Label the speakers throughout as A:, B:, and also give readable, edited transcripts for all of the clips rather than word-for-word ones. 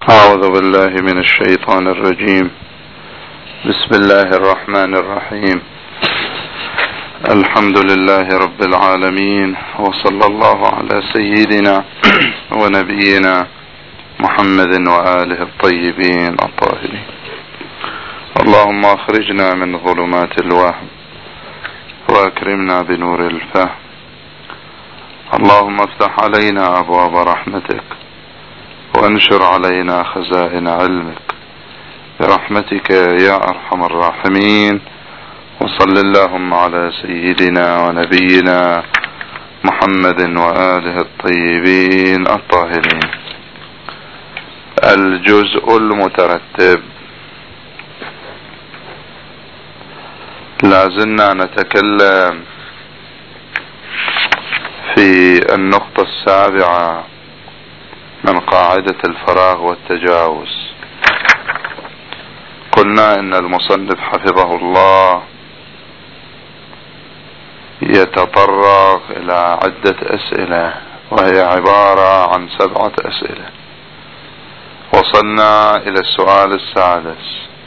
A: أعوذ بالله من الشيطان الرجيم. بسم الله الرحمن الرحيم. الحمد لله رب العالمين، وصلى الله على سيدنا ونبينا محمد وآله الطيبين الطاهرين. اللهم أخرجنا من ظلمات الوهم وأكرمنا بنور الفهم. اللهم افتح علينا أبواب رحمتك وانشر علينا خزائن علمك برحمتك يا أرحم الراحمين. وصل اللهم على سيدنا ونبينا محمد وآله الطيبين الطاهرين. الجزء المترتب. لازلنا نتكلم في النقطة السابعة من قاعدة الفراغ والتجاوز. قلنا إن المصنف حفظه الله يتطرق إلى عدة أسئلة، وهي عبارة عن 7 أسئلة. وصلنا إلى السؤال السادس،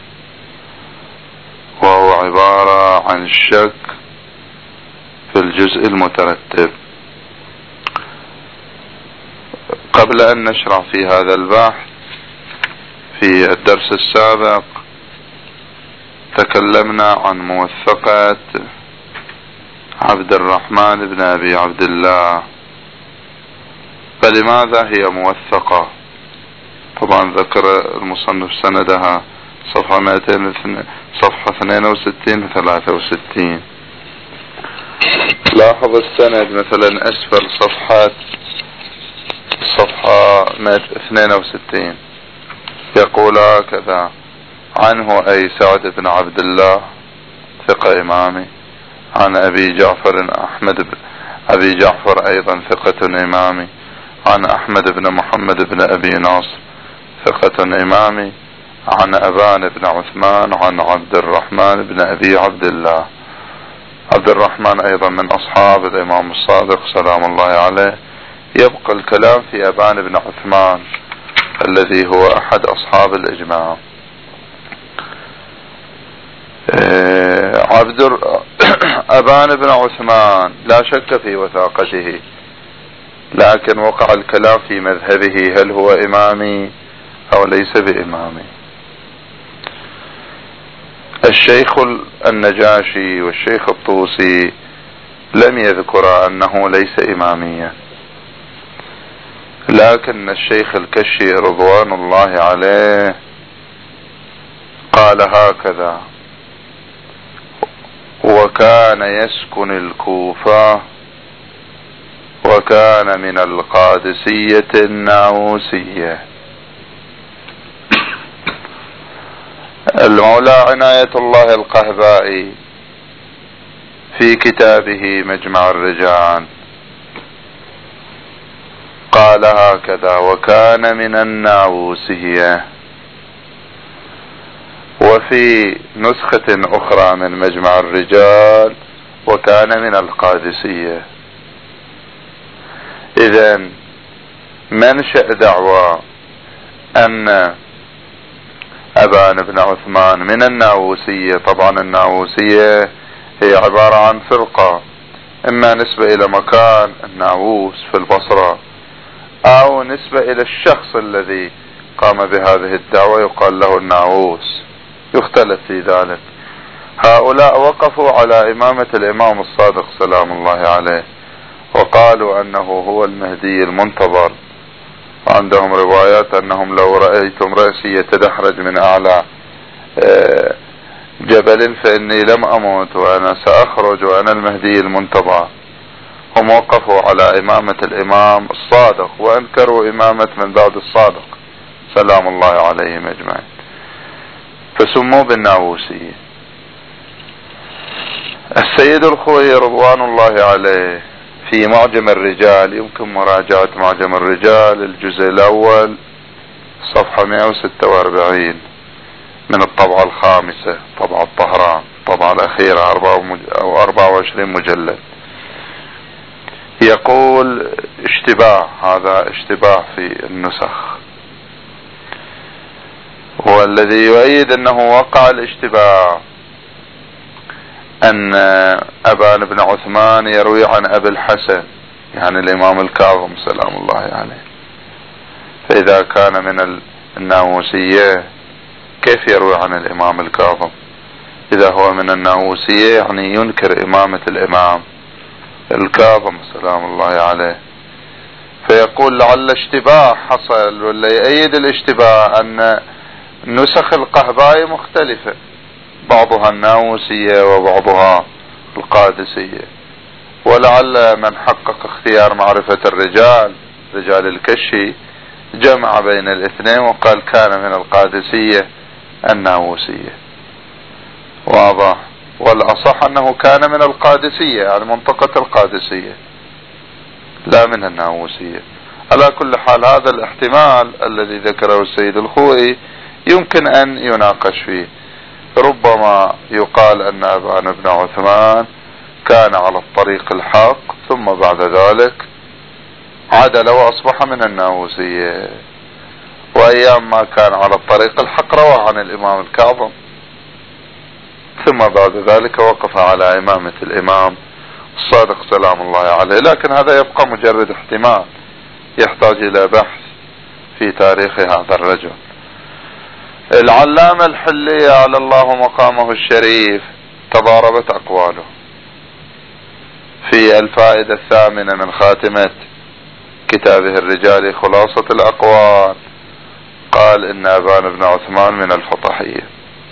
A: وهو عبارة عن الشك في الجزء المترتب. قبل أن نشرع في هذا البحث، في الدرس السابق تكلمنا عن موثقة عبد الرحمن بن أبي عبد الله. فلماذا هي موثقة؟ طبعا ذكر المصنف سندها صفحة 62 و 63. لاحظ السند مثلا أسفل صفحة 62 يقول هكذا: عنه أي سعد بن عبد الله ثقة إمامي، عن أبي جعفر أبي جعفر أيضا ثقة إمامي، عن أحمد بن محمد بن أبي ناصر ثقة إمامي، عن أبان بن عثمان عن عبد الرحمن بن أبي عبد الله. عبد الرحمن أيضا من أصحاب الإمام الصادق سلام الله عليه. يبقى الكلام في أبان بن عثمان الذي هو أحد أصحاب الإجماع. أبان بن عثمان لا شك في وثاقته، لكن وقع الكلام في مذهبه، هل هو إمامي أو ليس بإمامي. الشيخ النجاشي والشيخ الطوسي لم يذكر أنه ليس إماميا، لكن الشيخ الكشي رضوان الله عليه قال هكذا: وكان يسكن الكوفة وكان من القادسية الناووسية. المولى عناية الله القهبائي في كتابه مجمع الرجال قال هكذا: وكان من الناووسية. وفي نسخة أخرى من مجمع الرجال: وكان من القادسية. إذن منشأ دعوى أن أبان بن عثمان من الناووسية، طبعا الناووسية هي عبارة عن فرقة، إما نسبة إلى مكان الناووس في البصرة، أو نسبة إلى الشخص الذي قام بهذه الدعوة يقال له الناووس، يختلف في ذلك. هؤلاء وقفوا على إمامة الإمام الصادق سلام الله عليه، وقالوا أنه هو المهدي المنتظر. وعندهم روايات أنهم لو رأيتم رأسي يتدحرج من أعلى جبل فإني لم أموت وأنا سأخرج وأنا المهدي المنتظر. هم وقفوا على إمامة الإمام الصادق، وأنكروا إمامة من بعد الصادق سلام الله عليهم أجمعين، فسموا بالناووسية. السيد الخوئي رضوان الله عليه في معجم الرجال، يمكن مراجعة معجم الرجال الجزء الأول صفحة 146 من الطبعة الخامسة، طبعة طهران، الطبعة الأخيرة 24 مجلد. يقول اشتباه، هذا اشتباه في النسخ. الذي يؤيد أنه وقع الاشتباه أن أبان بن عثمان يروي عن أبي الحسن يعني الإمام الكاظم سلام الله عليه. فإذا كان من الناووسية كيف يروي عن الإمام الكاظم؟ إذا هو من الناووسية يعني ينكر إمامة الإمام الكاظم سلام الله عليه. فيقول لعل اشتباه حصل، ولا يؤيد الاشتباه أن نسخ القهباء مختلفة، بعضها الناووسية وبعضها القادسية، ولعل من حقق اختيار معرفة رجال الكشي جمع بين الاثنين وقال كان من القادسية الناووسية. واضح. والأصح أنه كان من القادسية يعني منطقة القادسية لا من الناووسية. على كل حال هذا الاحتمال الذي ذكره السيد الخوئي يمكن أن يناقش فيه. ربما يقال أن أبان بن عثمان كان على الطريق الحق ثم بعد ذلك عدل وأصبح من الناووسية، وأيام ما كان على الطريق الحق روى عن الإمام الكاظم، ثم بعد ذلك وقف على إمامة الإمام الصادق سلام الله عليه. لكن هذا يبقى مجرد احتمال يحتاج إلى بحث في تاريخ هذا الرجل. العلامة الحلي على الله مقامه الشريف تضاربت أقواله في الفائدة الثامنة من خاتمة كتابه الرجالي خلاصة الأقوال. قال إن أبان بن عثمان من الفطحية.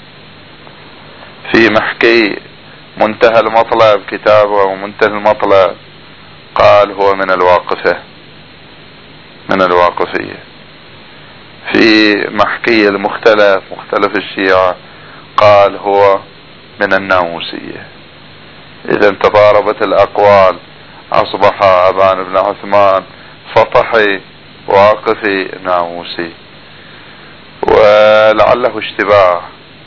A: في محكي منتهى المطلب كتابه ومنتهى المطلب قال هو من الواقفية. في محكي المختلف مختلف الشيعة قال هو من الناموسية. إذا تضاربت الأقوال أصبح أبان بن عثمان فطحي واقفي ناموسي، ولعله اشتباه.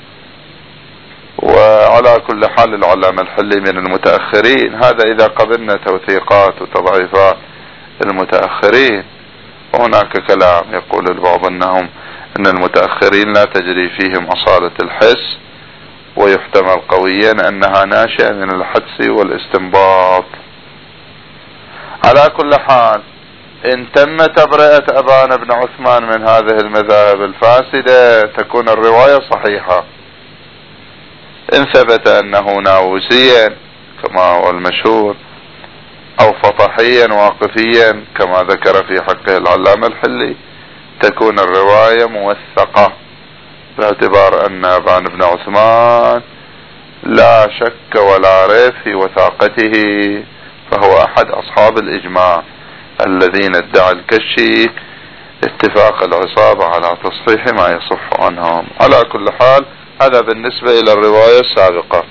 A: وعلى كل حال العلامة الحلي من المتأخرين، هذا إذا قبلنا توثيقات وتضعيفات المتأخرين. وهناك كلام يقول البعض أن المتأخرين لا تجري فيهم أصالة الحس، ويحتمل قويا أنها ناشئة من الحدس والاستنباط. على كل حال إن تم تبرئة أبان بن عثمان من هذه المذاهب الفاسدة تكون الرواية صحيحة. إن ثبت أنه ناووسيا كما هو المشهور أو فطحيا واقفيا كما ذكر في حقه العلامة الحلي تكون الرواية موثقة، باعتبار أن أبان بن عثمان لا شك ولا ريب في وثاقته، فهو أحد أصحاب الإجماع الذين ادعى الكشي اتفاق العصابة على تصحيح ما يصح عنهم. على كل حال هذا بالنسبة إلى الرواية السابقة.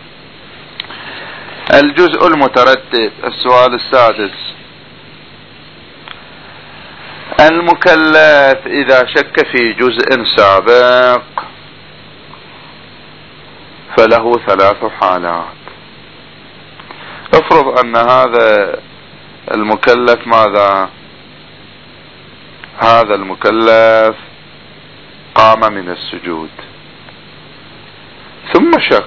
A: الجزء المترتب. السؤال السادس: المكلف إذا شك في جزء سابق فله 3 حالات. افرض أن هذا المكلف هذا المكلف قام من السجود ثم شك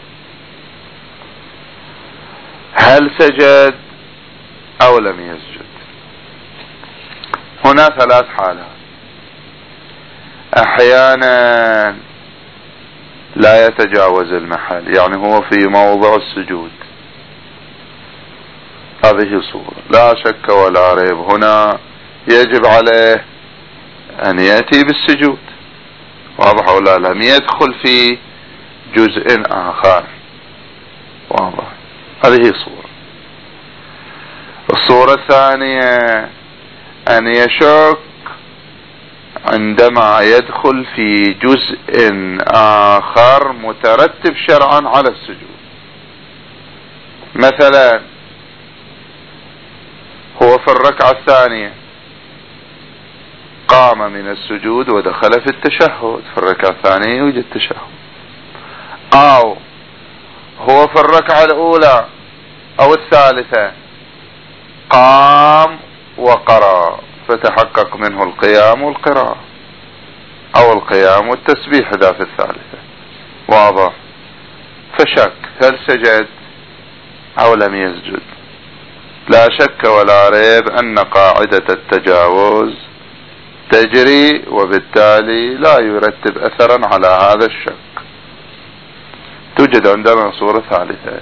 A: هل سجد أو لم يسجد. هنا 3 حالات. أحيانا لا يتجاوز المحل، يعني هو في موضع السجود، هذه صورة لا شك ولا ريب، هنا يجب عليه أن يأتي بالسجود، واضح ولا لم يدخل في جزء آخر، واضح. هذه صورة. الصورة الثانية أن يشك عندما يدخل في جزء آخر مترتب شرعا على السجود. مثلا هو في الركعة الثانية قام من السجود ودخل في التشهد، في الركعة الثانية يوجد تشهد، أو هو في الركعة الأولى أو الثالثة قام وقرأ فتحقق منه القيام والقراءة، أو القيام والتسبيح ذا في الثالثة. واضح؟ فشك هل سجد أو لم يسجد. لا شك ولا ريب أن قاعدة التجاوز تجري، وبالتالي لا يرتب أثرا على هذا الشك. توجد عندنا صورة ثالثة: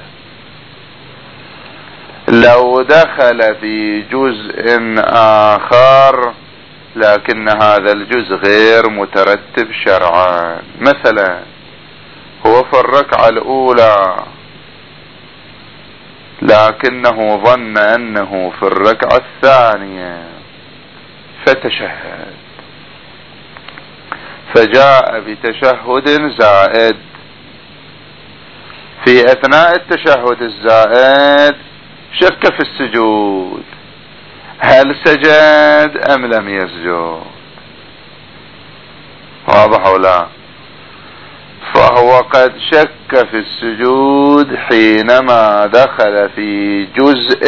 A: لو دخل في جزء آخر لكن هذا الجزء غير مترتب شرعا. مثلا هو في الركعة الأولى لكنه ظن أنه في الركعة الثانية فتشهد، فجاء بتشهد زائد. في أثناء التشهد الزائد شك في السجود، هل سجد أم لم يسجد؟ واضح أو لا؟ فهو قد شك في السجود حينما دخل في جزء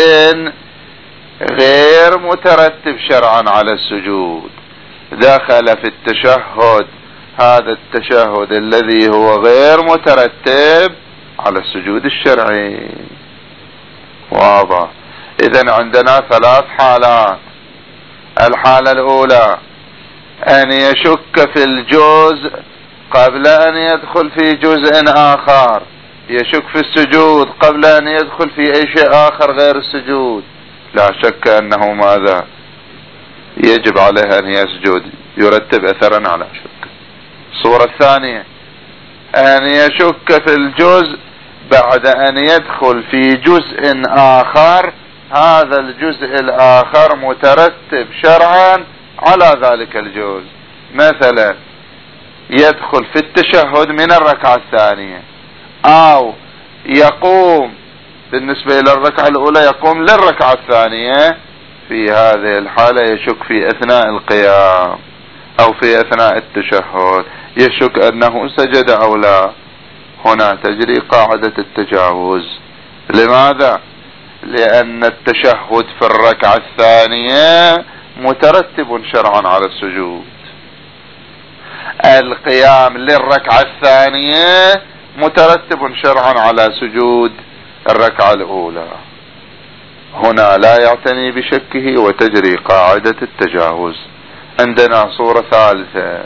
A: غير مترتب شرعا على السجود. دخل في التشهد، هذا التشهد الذي هو غير مترتب على السجود الشرعي. واضح؟ إذن عندنا ثلاث حالات. الحالة الأولى أن يشك في الجزء قبل أن يدخل في جزء آخر، يشك في السجود قبل أن يدخل في أي شيء آخر غير السجود، لا شك أنه ماذا؟ يجب عليه أن يسجد، يرتب أثرا على شك. الصورة الثانية أن يشك في الجزء بعد أن يدخل في جزء آخر، هذا الجزء الآخر مترتب شرعا على ذلك الجزء. مثلا يدخل في التشهد من الركعة الثانية، أو يقوم بالنسبة إلى الركعة الأولى يقوم للركعة الثانية. في هذه الحالة يشك في أثناء القيام أو في أثناء التشهد، يشك أنه سجد أو لا. هنا تجري قاعدة التجاوز. لماذا؟ لأن التشهد في الركعة الثانية مترتب شرعا على السجود، القيام للركعة الثانية مترتب شرعا على سجود الركعة الأولى. هنا لا يعتني بشكه وتجري قاعدة التجاوز. عندنا صورة ثالثة: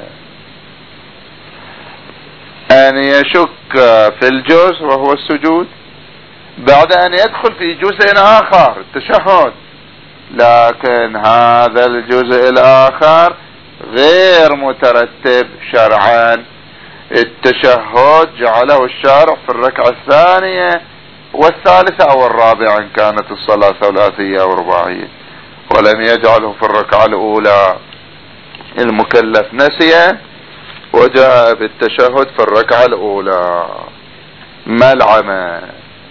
A: أن يشك في الجزء وهو السجود بعد أن يدخل في جزء آخر التشهد، لكن هذا الجزء الآخر غير مترتب شرعا. التشهد جعله الشارع في الركعة الثانية والثالثة أو الرابعة إن كانت الصلاة ثلاثية أو رباعية، ولم يجعله في الركعة الأولى. المكلف نسي وجاء بالتشهد في الركعة الأولى. ما العمل؟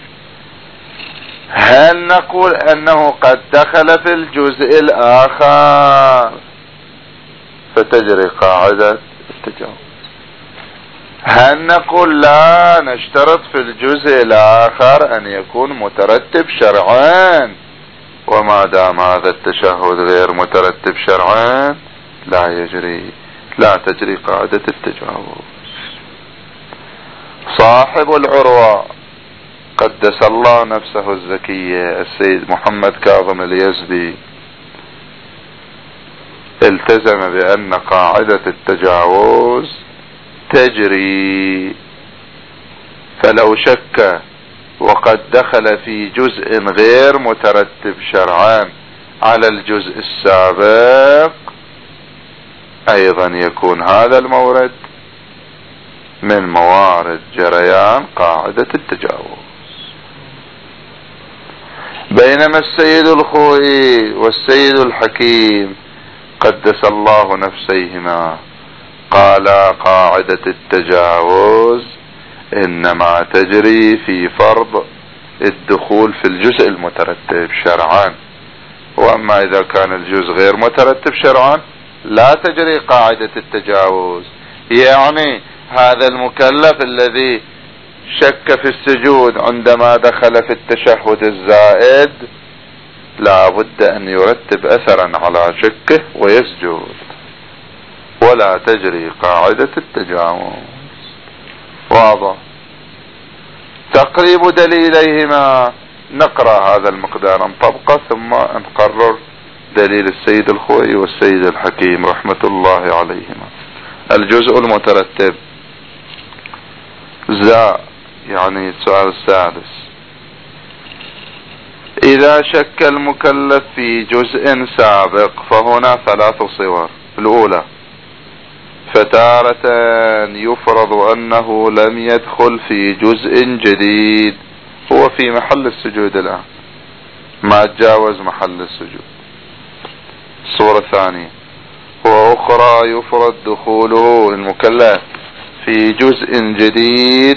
A: هل نقول أنه قد دخل في الجزء الآخر فتجري قاعدة التجاوز؟ هل نقول لا، نشترط في الجزء الآخر أن يكون مترتب شرعا، وما دام هذا التشهد غير مترتب شرعا لا تجري قاعدة التجاوز. صاحب العروة قدس الله نفسه الزكية السيد محمد كاظم اليزبي التزم بأن قاعدة التجاوز تجري، فلو شك وقد دخل في جزء غير مترتب شرعا على الجزء السابق أيضا يكون هذا المورد من موارد جريان قاعدة التجاوز. بينما السيد الخوئي والسيد الحكيم قدس الله نفسيهما قال قاعدة التجاوز إنما تجري في فرض الدخول في الجزء المترتب شرعا، وأما إذا كان الجزء غير مترتب شرعا لا تجري قاعدة التجاوز. يعني هذا المكلف الذي شك في السجود عندما دخل في التشهد الزائد لا بد أن يرتب أثرا على شكه ويسجد، ولا تجري قاعدة التجاوز. واضح. تقريب دليليهما نقرأ هذا المقدار طبقة ثم نقرر دليل السيد الخوئي والسيد الحكيم رحمة الله عليهما. الجزء المترتب يعني السؤال السادس: إذا شك المكلف في جزء سابق فهنا 3 صور. الأولى: فتارة يفرض أنه لم يدخل في جزء جديد، هو في محل السجود الآن، ما تجاوز محل السجود. الصورة الثانية: وأخرى يفرض دخوله المكلف في جزء جديد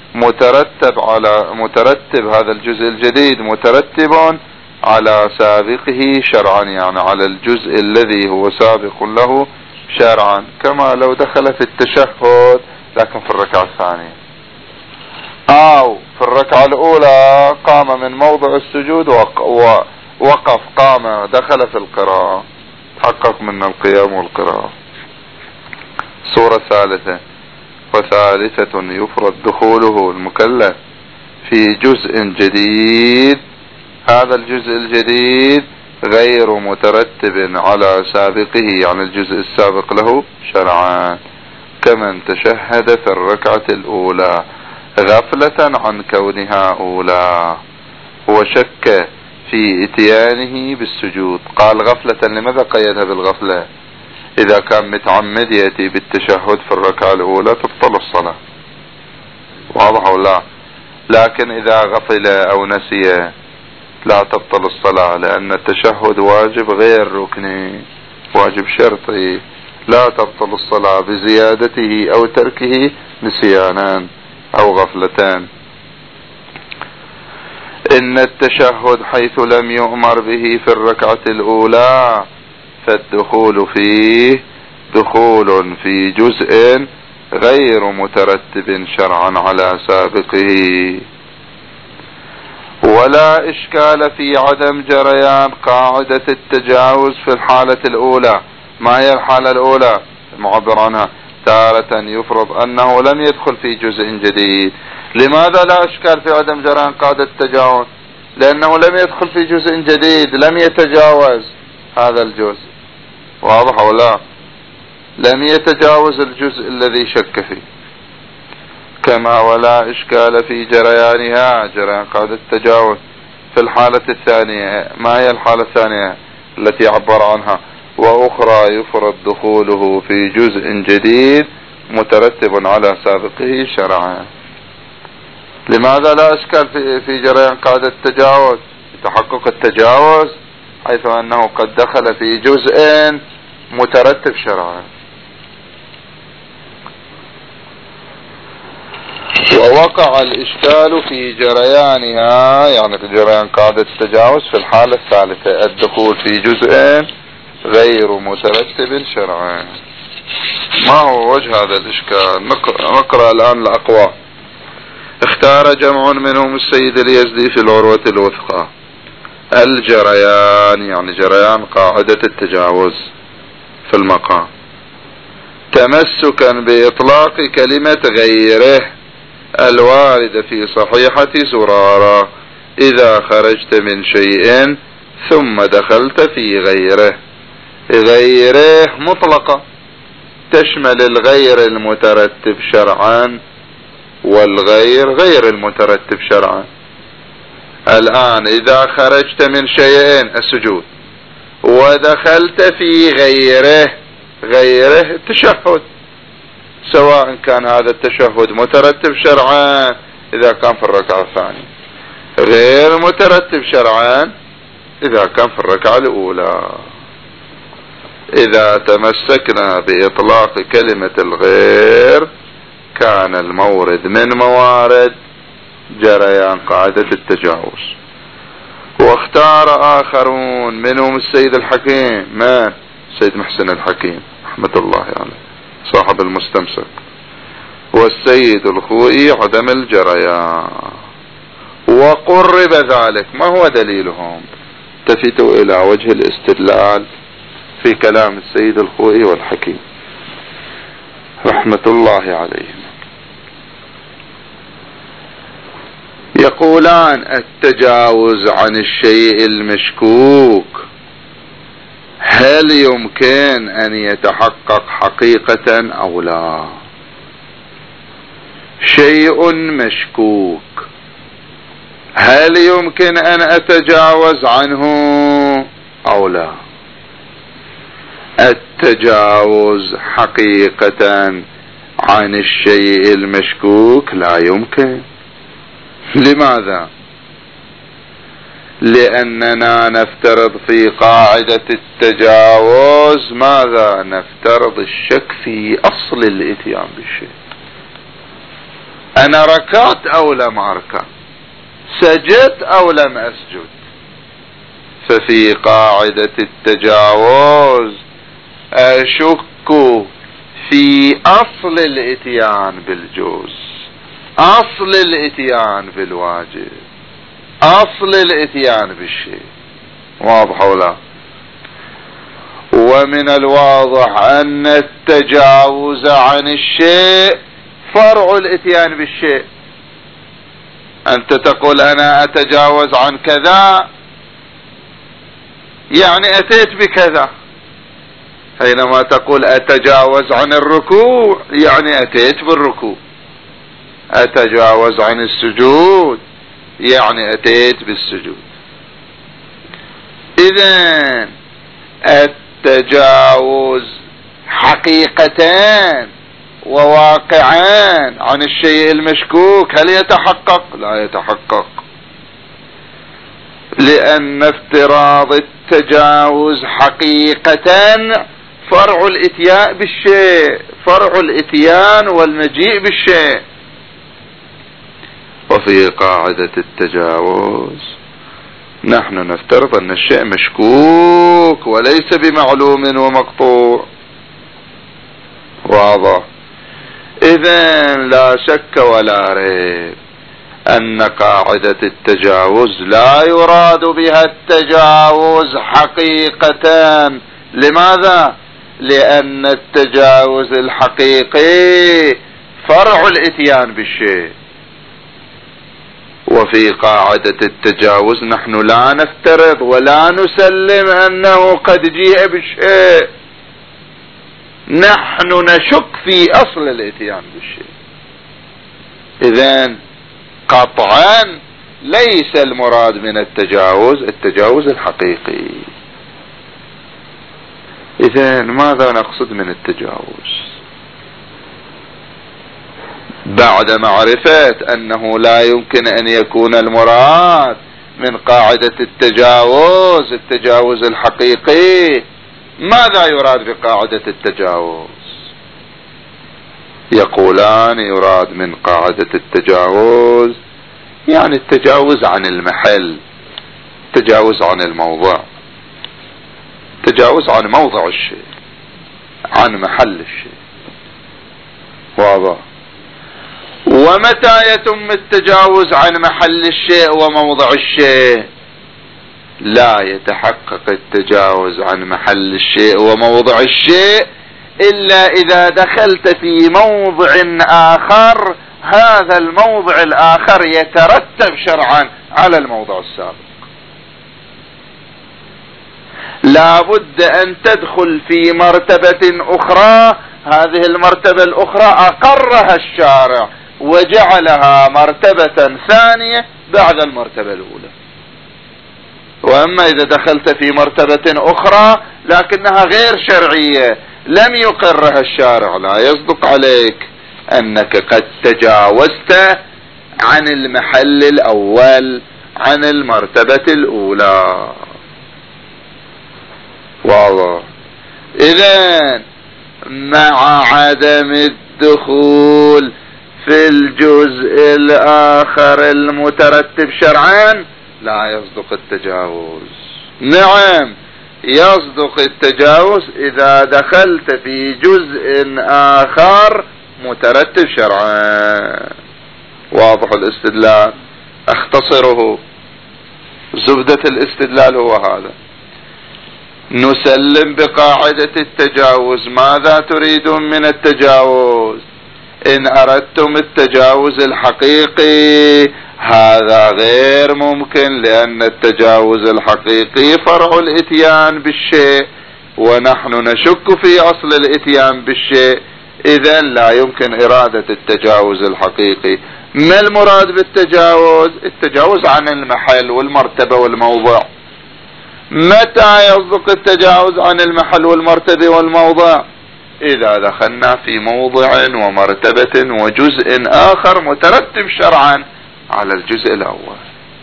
A: مترتب هذا الجزء الجديد مترتب على سابقه شرعا، يعني على الجزء الذي هو سابق له شرعا، كما لو دخل في التشهد لكن في الركعة الثانية، أو في الركعة الأولى قام من موضع السجود ووقف، قام دخل في القراءة، تحقق من القيام والقراءة. الصورة الثالثة: وثالثة يفرض دخوله المكلف في جزء جديد، هذا الجزء الجديد غير مترتب على سابقه، يعني الجزء السابق له شرعا، كمن تشهد في الركعة الأولى غفلة عن كونها أولى وشك في اتيانه بالسجود. قال غفلة، لماذا قيدها بالغفلة؟ إذا كان متعمد يأتي بالتشهد في الركعة الأولى تبطل الصلاة، واضح ولا لا؟ لكن إذا غفل أو نسي لا تبطل الصلاة، لأن التشهد واجب غير ركني، واجب شرطي، لا تبطل الصلاة بزيادته أو تركه نسيانا أو غفلتان. إن التشهد حيث لم يؤمر به في الركعة الأولى فالدخول فيه دخول في جزء غير مترتب شرعا على سابقه. ولا إشكال في عدم جريان قاعدة التجاوز في الحالة الأولى. ما هي الحالة الأولى المعبر عنها؟ تارة يفرض أنه لم يدخل في جزء جديد. لماذا لا إشكال في عدم جريان قاعدة التجاوز؟ لأنه لم يدخل في جزء جديد، لم يتجاوز هذا الجزء، واضح ولا؟ لم يتجاوز الجزء الذي شك فيه. كما ولا إشكال في جريانها، جريان قاعدة التجاوز في الحالة الثانية. ما هي الحالة الثانية التي عبر عنها؟ وأخرى يفرض دخوله في جزء جديد مترتب على سابقه شرعا. لماذا لا إشكال في جريان قاعدة التجاوز؟ تحقق التجاوز حيث أنه قد دخل في جزء مترتب شرعا. ووقع الإشكال في جريانها، يعني في جريان قاعدة التجاوز في الحالة الثالثة، الدخول في جزء غير مترتب شرعا. ما هو وجه هذا الإشكال؟ نقرأ الآن الأقوى. اختار جمع منهم السيد اليزدي في العروة الوثقى الجريان، يعني جريان قاعدة التجاوز في المقام، تمسكا بإطلاق كلمة غيره الواردة في صحيحة زرارة: إذا خرجت من شيء ثم دخلت في غيره. غيره مطلقة تشمل الغير المترتب شرعا والغير غير المترتب شرعا. الآن إذا خرجت من شيء السجود ودخلت في غيره التشهد، سواء كان هذا التشهد مترتب شرعا إذا كان في الركعة الثانية، غير مترتب شرعا إذا كان في الركعة الأولى. إذا تمسكنا بإطلاق كلمة الغير كان المورد من موارد جريان قاعدة التجاوز. واختار آخرون منهم السيد الحكيم، من؟ السيد محسن الحكيم رحمة الله عليه صاحب المستمسك، والسيد الخوئي عدم الجريان. وقرب ذلك. ما هو دليلهم؟ التفتوا إلى وجه الاستدلال في كلام السيد الخوئي والحكيم. رحمة الله عليهم يقولان التجاوز عن الشيء المشكوك هل يمكن أن يتحقق حقيقة أو لا؟ شيء مشكوك هل يمكن أن أتجاوز عنه أو لا؟ التجاوز حقيقة عن الشيء المشكوك لا يمكن. لماذا؟ لأننا نفترض في قاعدة التجاوز ماذا؟ نفترض الشك في أصل الإتيان بالشيء. أنا ركعت أو لم أركع، سجدت أو لم أسجد. ففي قاعدة التجاوز أشك في أصل الإتيان بالجوز، أصل الإتيان بالواجب، أصل الإتيان بالشيء. واضح ولا؟ ومن الواضح أن التجاوز عن الشيء فرع الإتيان بالشيء. أنت تقول أنا أتجاوز عن كذا يعني أتيت بكذا، حينما تقول أتجاوز عن الركوع يعني أتيت بالركوع، أتجاوز عن السجود يعني أتيت بالسجود. إذن التجاوز حقيقتان وواقعان عن الشيء المشكوك هل يتحقق؟ لا يتحقق، لأن افتراض التجاوز حقيقة فرع الاتيان بالشيء، فرع الاتيان والمجيء بالشيء. وفي قاعدة التجاوز نحن نفترض أن الشيء مشكوك وليس بمعلوم ومقطوع. واضح؟ إذن لا شك ولا ريب أن قاعدة التجاوز لا يراد بها التجاوز حقيقة. لماذا؟ لأن التجاوز الحقيقي فرع الاتيان بالشيء. وفي قاعدة التجاوز نحن لا نفترض ولا نسلم أنه قد جيء بالشيء، نحن نشك في أصل الاتيان بالشيء. إذن قطعا ليس المراد من التجاوز الحقيقي. إذن ماذا نقصد من التجاوز؟ بعد معرفة أنه لا يمكن أن يكون المراد من قاعدة التجاوز الحقيقي، ماذا يراد بقاعدة التجاوز؟ يقولان يراد من قاعدة التجاوز يعني التجاوز عن المحل، التجاوز عن الموضع، التجاوز عن موضع الشيء، عن محل الشيء. واضح؟ ومتى يتم التجاوز عن محل الشيء وموضع الشيء؟ لا يتحقق التجاوز عن محل الشيء وموضع الشيء إلا إذا دخلت في موضع آخر، هذا الموضع الآخر يترتب شرعا على الموضع السابق. لا بد أن تدخل في مرتبة أخرى، هذه المرتبة الأخرى أقرها الشارع وجعلها مرتبة ثانية بعد المرتبة الأولى. وأما إذا دخلت في مرتبة أخرى لكنها غير شرعية لم يقرها الشارع، لا يصدق عليك أنك قد تجاوزت عن المحل الأول، عن المرتبة الأولى. واضح؟ إذن مع عدم الدخول في الجزء الآخر المترتب شرعا لا يصدق التجاوز. نعم يصدق التجاوز إذا دخلت في جزء آخر مترتب شرعا. واضح الاستدلال؟ اختصره، زبدة الاستدلال هو هذا. نسلم بقاعدة التجاوز. ماذا تريدون من التجاوز؟ إن أردتم التجاوز الحقيقي هذا غير ممكن، لأن التجاوز الحقيقي فرع الإتيان بالشيء، ونحن نشك في أصل الإتيان بالشيء، إذن لا يمكن إرادة التجاوز الحقيقي. ما المراد بالتجاوز؟ التجاوز عن المحل والمرتبة والموضع. متى يصدق التجاوز عن المحل والمرتبة والموضع؟ إذا دخلنا في موضع ومرتبة وجزء آخر مترتب شرعا على الجزء الأول.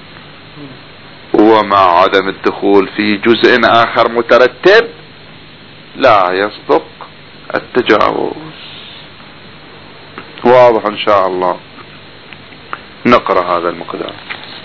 A: ومع عدم الدخول في جزء آخر مترتب لا يصدق التجاوز. واضح إن شاء الله. نقرأ هذا المقدار.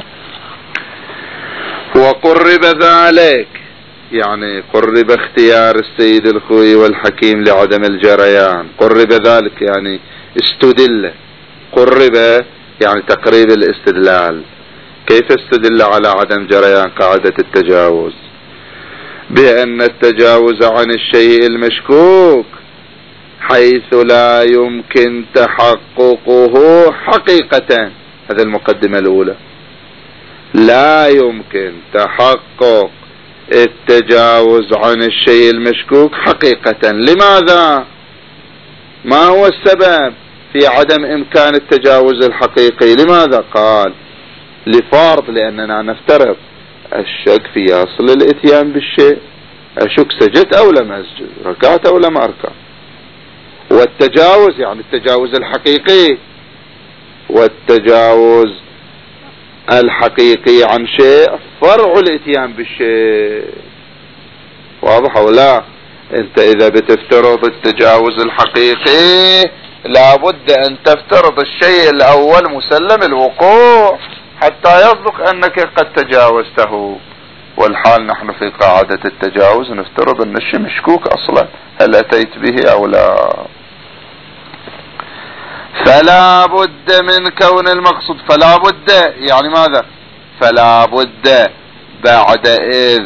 A: وقرب ذلك، يعني قرب اختيار السيد الخوي والحكيم لعدم الجريان. قرب ذلك يعني استدل. قرب يعني تقريب الاستدلال. كيف استدل على عدم جريان قاعدة التجاوز؟ بأن التجاوز عن الشيء المشكوك حيث لا يمكن تحققه حقيقة. هذه المقدمة الأولى. لا يمكن تحقق التجاوز عن الشيء المشكوك حقيقة. لماذا؟ ما هو السبب في عدم إمكان التجاوز الحقيقي؟ لماذا؟ قال لفرض، لأننا نفترض الشك في أصل الإتيان بالشيء. أشك سجدت أو لم أسجد، ركعت أو لم أركع. والتجاوز يعني التجاوز الحقيقي، والتجاوز الحقيقي عن شيء فرع الاتيان بالشيء. واضح او لا؟ انت اذا بتفترض التجاوز الحقيقي لابد ان تفترض الشيء الاول مسلم الوقوع حتى يصدق انك قد تجاوزته. والحال نحن في قاعدة التجاوز نفترض ان الشيء مشكوك اصلا، هل اتيت به او لا. فلا بد من كون المقصود. فلا بد يعني ماذا؟ فلا بد بعد إذ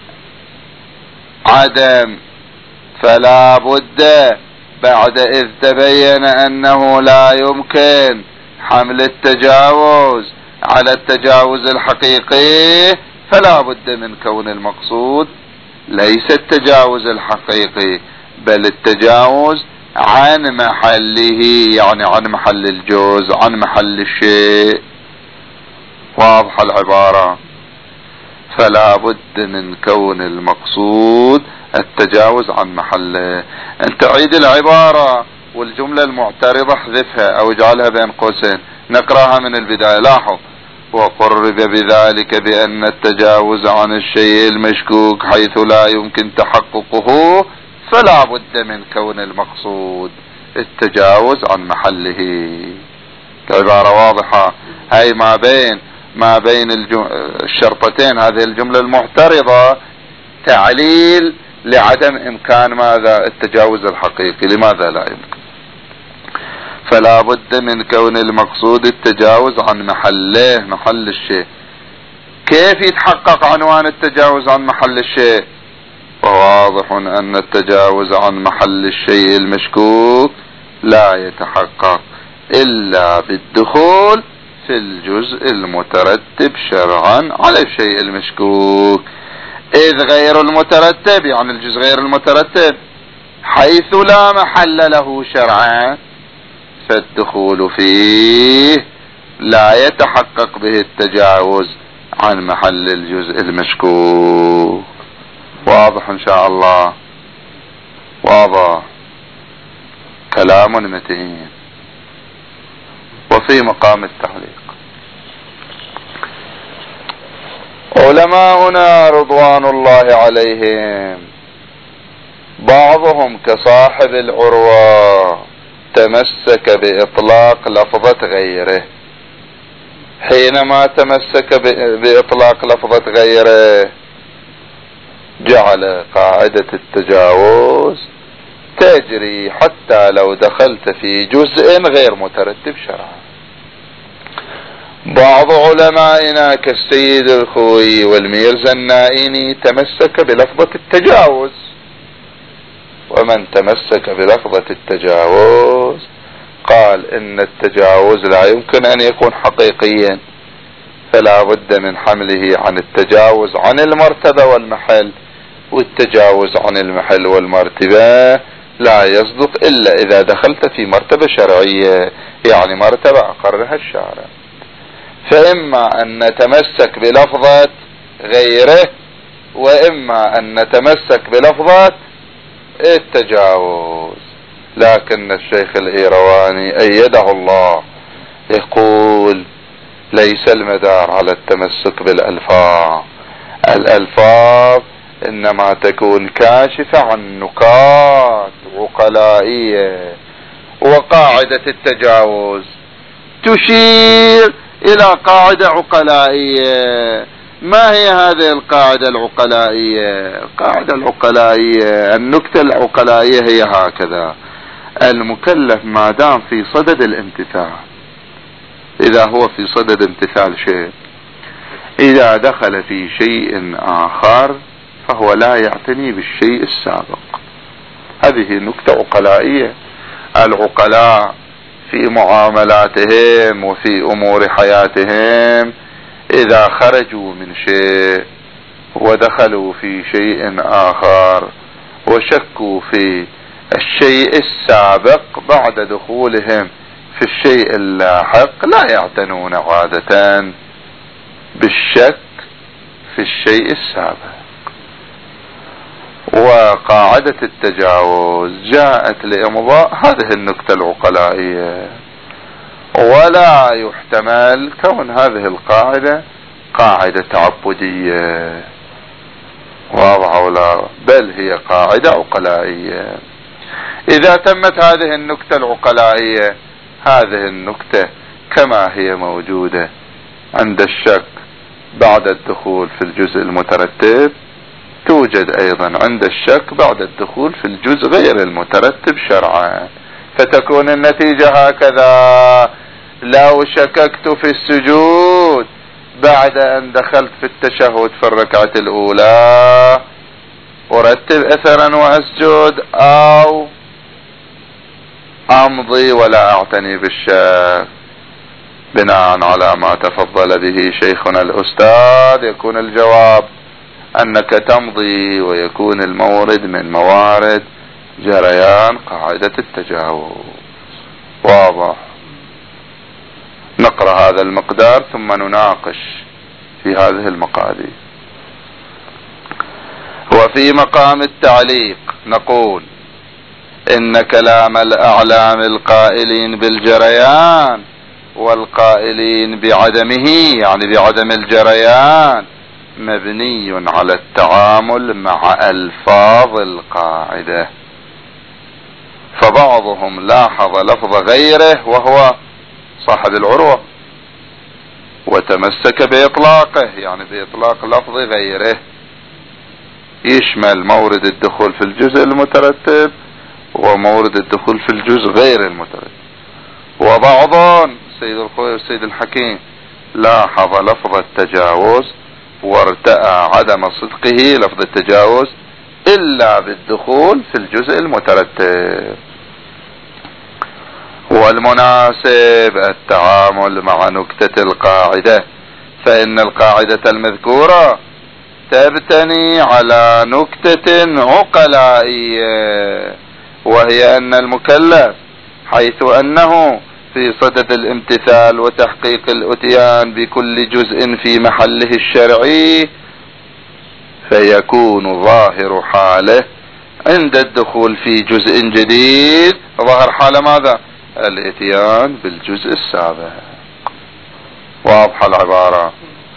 A: عدم. فلا بد بعد إذ تبين أنه لا يمكن حمل التجاوز على التجاوز الحقيقي، فلا بد من كون المقصود ليس التجاوز الحقيقي بل التجاوز عن محله، يعني عن محل الجوز، عن محل الشيء. واضح العبارة؟ فلا بد من كون المقصود التجاوز عن محله. انت عيد العبارة والجملة المعترضة احذفها او اجعلها بين قوسين، نقراها من البداية. لاحظ: وقرب بذلك بأن التجاوز عن الشيء المشكوك حيث لا يمكن تحققه فلا بد من كون المقصود التجاوز عن محله. العبارة واضحة. هاي ما بين الشرطتين هذه الجملة المعترضة تعليل لعدم إمكان ماذا؟ التجاوز الحقيقي. لماذا لا يمكن؟ فلا بد من كون المقصود التجاوز عن محله، محل الشيء. كيف يتحقق عنوان التجاوز عن محل الشيء؟ فواضح أن التجاوز عن محل الشيء المشكوك لا يتحقق إلا بالدخول في الجزء المترتب شرعا على الشيء المشكوك، إذ غير المترتب يعني الجزء غير المترتب حيث لا محل له شرعا فالدخول فيه لا يتحقق به التجاوز عن محل الجزء المشكوك. واضح ان شاء الله؟ واضح. كلام متين. وفي مقام التعليق علماؤنا رضوان الله عليهم بعضهم كصاحب العروة تمسك بإطلاق لفظة غيره. حينما تمسك بإطلاق لفظة غيره جعل قاعدة التجاوز تجري حتى لو دخلت في جزء غير مترتب شرعا. بعض علمائنا كالسيد الخوئي والميرزا النائيني تمسك بلفظة التجاوز، ومن تمسك بلفظة التجاوز قال إن التجاوز لا يمكن أن يكون حقيقيا، فلا بد من حمله عن التجاوز عن المرتبة والمحل، والتجاوز عن المحل والمرتبة لا يصدق إلا إذا دخلت في مرتبة شرعية، يعني مرتبة أقرها الشارع. فإما أن نتمسك بلفظة غيره، وإما أن نتمسك بلفظة التجاوز. لكن الشيخ الإيرواني أيده الله يقول ليس المدار على التمسك بالألفاظ، الألفاظ إنما تكون كاشفة عن نكات عقلائية، وقاعدة التجاوز تشير إلى قاعدة عقلائية. ما هي هذه القاعدة العقلائية؟ القاعدة العقلائية، النكتة العقلائية هي هكذا: المكلف ما دام في صدد الامتثال، إذا هو في صدد امتثال شيء، إذا دخل في شيء آخر فهو لا يعتني بالشيء السابق. هذه نكتة عقلائية. العقلاء في معاملاتهم وفي أمور حياتهم إذا خرجوا من شيء ودخلوا في شيء آخر وشكوا في الشيء السابق بعد دخولهم في الشيء اللاحق، لا يعتنون عادة بالشك في الشيء السابق. وقاعدة التجاوز جاءت لإمضاء هذه النكتة العقلائية، ولا يحتمل كون هذه القاعدة قاعدة تعبدية واضحة ولا، بل هي قاعدة عقلائية. إذا تمت هذه النكتة العقلائية، هذه النكتة كما هي موجودة عند الشك بعد الدخول في الجزء المترتب، توجد أيضا عند الشك بعد الدخول في الجزء غير المترتب شرعا. فتكون النتيجة هكذا: لو شككت في السجود بعد أن دخلت في التشهد في الركعة الأولى أرتب أثرا وأسجد، أو أمضي ولا أعتني بالشك؟ بناء على ما تفضل به شيخنا الأستاذ يكون الجواب أنك تمضي، ويكون المورد من موارد جريان قاعدة التجاوز. واضح؟ نقرأ هذا المقدار ثم نناقش في هذه المقادير. وفي مقام التعليق نقول إن كلام الأعلام القائلين بالجريان والقائلين بعدمه، يعني بعدم الجريان، مبني على التعامل مع ألفاظ القاعدة. فبعضهم لاحظ لفظ غيره وهو صاحب العروة وتمسك بإطلاقه، يعني بإطلاق لفظ غيره يشمل مورد الدخول في الجزء المترتب ومورد الدخول في الجزء غير المترتب. وبعضهم السيد الخوئي والسيد الحكيم لاحظ لفظ التجاوز وارتأى عدم صدقه لفظ التجاوز إلا بالدخول في الجزء المترتب. والمناسب التعامل مع نكتة القاعدة، فإن القاعدة المذكورة تبتني على نكتة عقلائية، وهي أن المكلف حيث أنه في صدد الامتثال وتحقيق الاتيان بكل جزء في محله الشرعي، فيكون ظاهر حاله عند الدخول في جزء جديد ظاهر حال ماذا؟ الاتيان بالجزء السابق. واضحة العبارة؟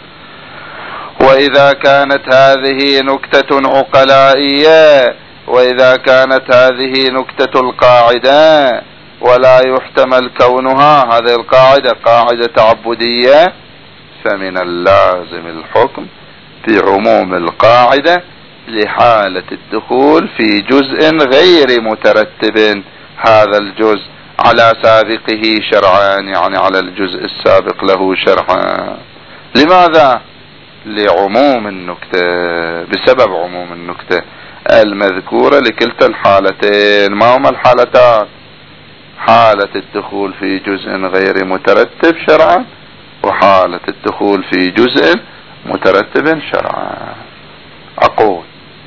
A: وإذا كانت هذه نكتة عقلائية، وإذا كانت هذه نكتة القاعدة ولا يحتمل كونها هذه القاعدة قاعدة تعبدية، فمن اللازم الحكم بعموم القاعدة لحالة الدخول في جزء غير مترتب هذا الجزء على سابقه شرعان، يعني على الجزء السابق له شرعان. لماذا؟ لعموم النكتة، بسبب عموم النكتة المذكورة لكلتا الحالتين. ما هما الحالتان؟ حالة الدخول في جزء غير مترتب شرعا، وحالة الدخول في جزء مترتب شرعا. أقول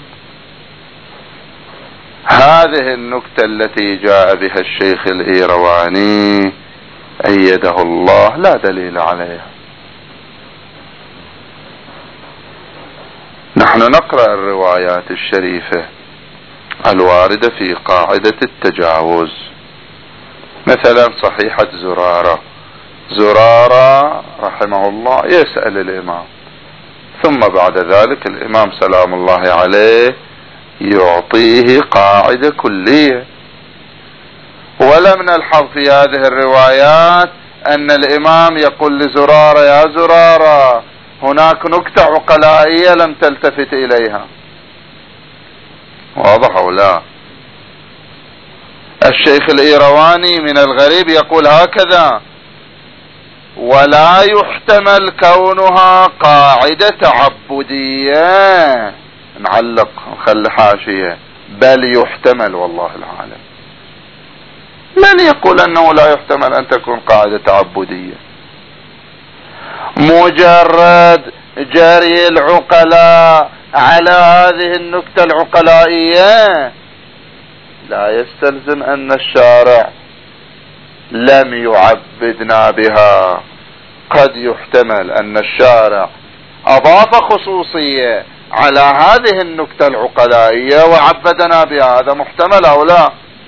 A: هذه النكتة التي جاء بها الشيخ الإيرواني أيده الله لا دليل عليها. نحن نقرأ الروايات الشريفة الواردة في قاعدة التجاوز، مثلا صحيحة زرارة رحمه الله يسأل الإمام، ثم بعد ذلك الإمام سلام الله عليه يعطيه قاعدة كلية. ولم نلحظ في هذه الروايات أن الإمام يقول لزرارة يا زرارة هناك نكتة عقلائية لم تلتفت إليها. واضح أو لا؟ الشيخ الإيرواني من الغريب يقول هكذا: ولا يحتمل كونها قاعدة تعبدية. نعلق نخلي حاشية: بل يحتمل والله العالم. من يقول أنه لا يحتمل أن تكون قاعدة تعبدية؟ مجرد جري العقلاء على هذه النكتة العقلائية لا يستلزم أن الشارع لم يعبدنا بها. قد يحتمل أن الشارع أضاف خصوصية على هذه النكتة العقلائية وعبدنا بها. هذا محتمل أو لا؟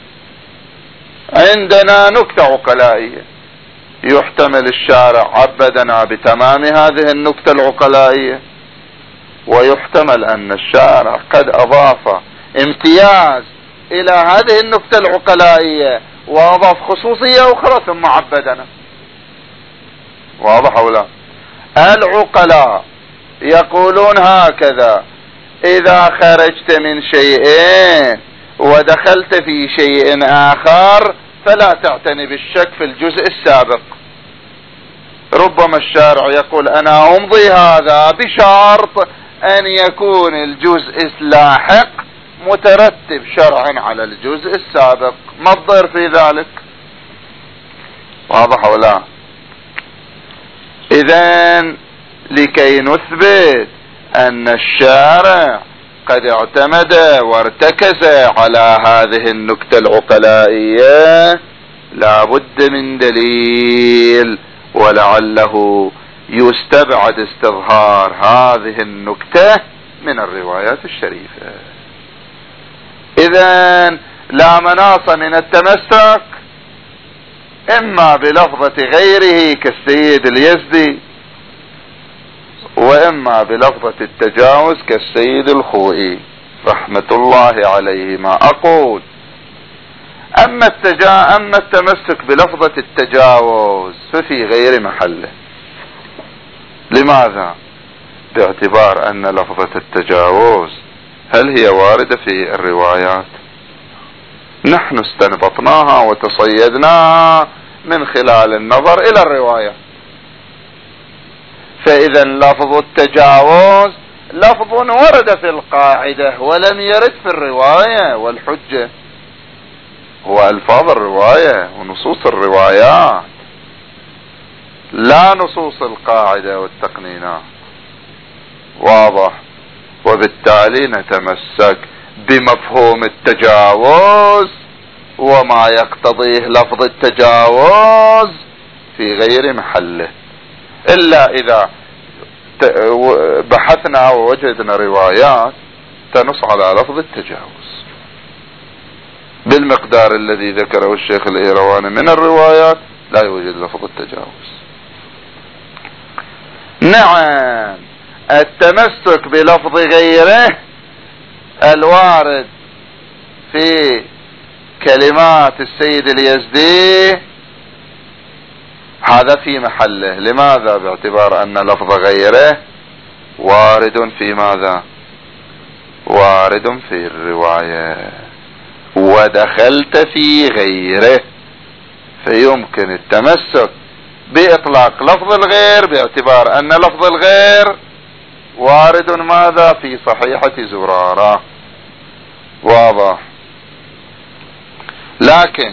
A: عندنا نكتة عقلائية يحتمل الشارع عبدنا بتمام هذه النكتة العقلائية، ويحتمل أن الشارع قد أضاف امتياز إلى هذه النكتة العقلائية وأضاف خصوصية أخرى ثم عبدنا. واضح أو لا؟ العقلاء يقولون هكذا: إذا خرجت من شيئين ودخلت في شيء آخر فلا تعتني بالشك في الجزء السابق. ربما الشارع يقول أنا أمضي هذا بشرط أن يكون الجزء اللاحق مترتب شرعا على الجزء السابق. ما الضير في ذلك؟ واضح ولا؟ إذن لكي نثبت أن الشارع قد اعتمد وارتكز على هذه النكتة العقلائية لا بد من دليل، ولعله يستبعد استظهار هذه النكتة من الروايات الشريفة. إذن لا مناص من التمسك إما بلفظة غيره كالسيد اليزدي، وإما بلفظة التجاوز كالسيد الخوئي رحمة الله عليهما. أقول أما التمسك بلفظة التجاوز ففي غير محله. لماذا؟ باعتبار أن لفظة التجاوز هل هي واردة في الروايات؟ نحن استنبطناها وتصيدناها من خلال النظر إلى الرواية. فإذا لفظ التجاوز لفظ ورد في القاعدة ولم يرد في الرواية، والحجة هو ألفاظ الرواية ونصوص الروايات لا نصوص القاعدة والتقنينات. واضح؟ وبالتالي نتمسك بمفهوم التجاوز وما يقتضيه لفظ التجاوز في غير محله، إلا إذا بحثنا ووجدنا روايات تنص على لفظ التجاوز بالمقدار الذي ذكره الشيخ الإيرواني من الروايات. لا يوجد لفظ التجاوز. نعم، التمسك بلفظ غيره الوارد في كلمات السيد اليزدي هذا في محله. لماذا؟ باعتبار أن لفظ غيره وارد في ماذا؟ وارد في الرواية. ودخلت في غيره فيمكن التمسك بإطلاق لفظ الغير باعتبار أن لفظ الغير وارد ماذا في صحيحة زرارة. واضح. لكن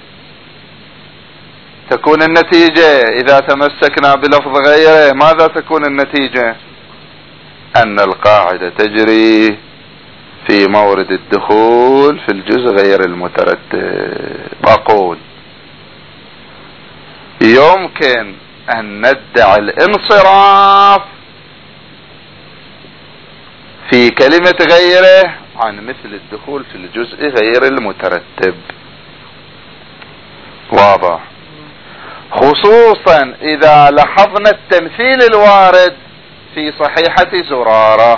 A: تكون النتيجة إذا تمسكنا بلفظ غيره، ماذا تكون النتيجة؟ أن القاعدة تجري في مورد الدخول في الجزء غير المترتب. أقول يمكن أن ندعي الانصراف في كلمة غيره عن مثل الدخول في الجزء غير المترتب. واضح. خصوصا إذا لاحظنا التمثيل الوارد في صحيحة زرارة،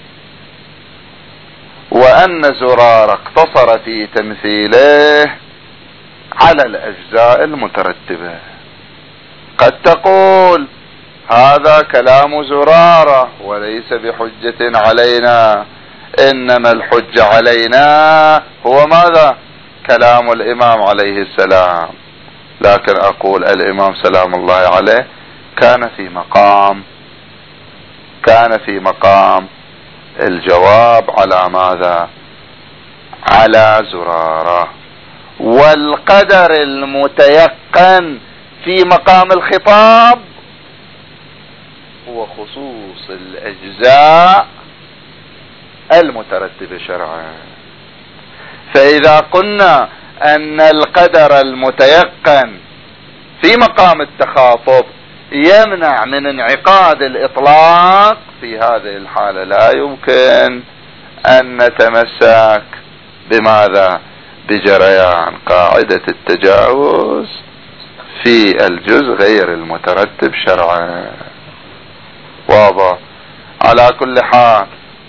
A: وأن زرارة اقتصر في تمثيله على الأجزاء المترتبة. قد تقول هذا كلام زرارة وليس بحجة علينا، إنما الحجة علينا هو ماذا؟ كلام الإمام عليه السلام. لكن أقول الإمام سلام الله عليه كان في مقام الجواب على ماذا؟ على زرارة. والقدر المتيقن في مقام الخطاب هو خصوص الأجزاء المترتبة شرعا. فإذا قلنا أن القدر المتيقن في مقام التخاطب يمنع من انعقاد الإطلاق، في هذه الحالة لا يمكن أن نتمسك بماذا؟ بجريان قاعدة التجاوز في الجزء غير المترتب شرعا. واضح. على كل حال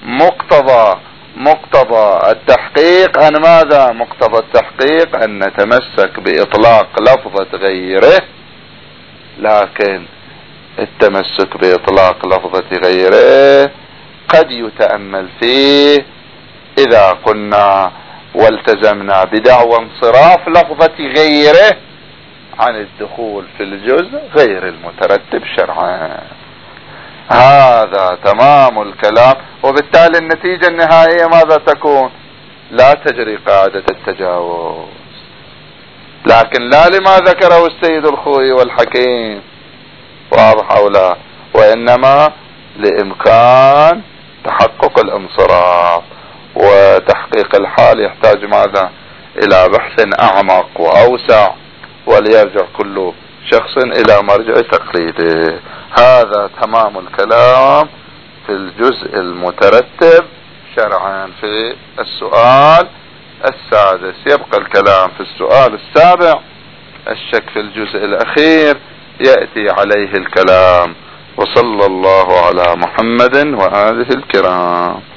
A: مقتضى التحقيق أن ماذا؟ مقتضى التحقيق أن نتمسك بإطلاق لفظة غيره، لكن التمسك بإطلاق لفظة غيره قد يتأمل فيه إذا قلنا والتزمنا بدعوى انصراف لفظة غيره عن الدخول في الجزء غير المترتب شرعا. هذا تمام الكلام. وبالتالي النتيجة النهائية ماذا تكون؟ لا تجري قاعدة التجاوز، لكن لا لما ذكره السيد الخوئي والحكيم، واضح أو لا، وإنما لإمكان تحقق الانصراف. وتحقيق الحال يحتاج ماذا؟ إلى بحث أعمق وأوسع، وليرجع كل شخص إلى مرجع تقليده. هذا تمام الكلام في الجزء المترتب شرعا في السؤال السادس. يبقى الكلام في السؤال السابع، الشك في الجزء الأخير يأتي عليه الكلام. وصلى الله على محمد وآله الكرام.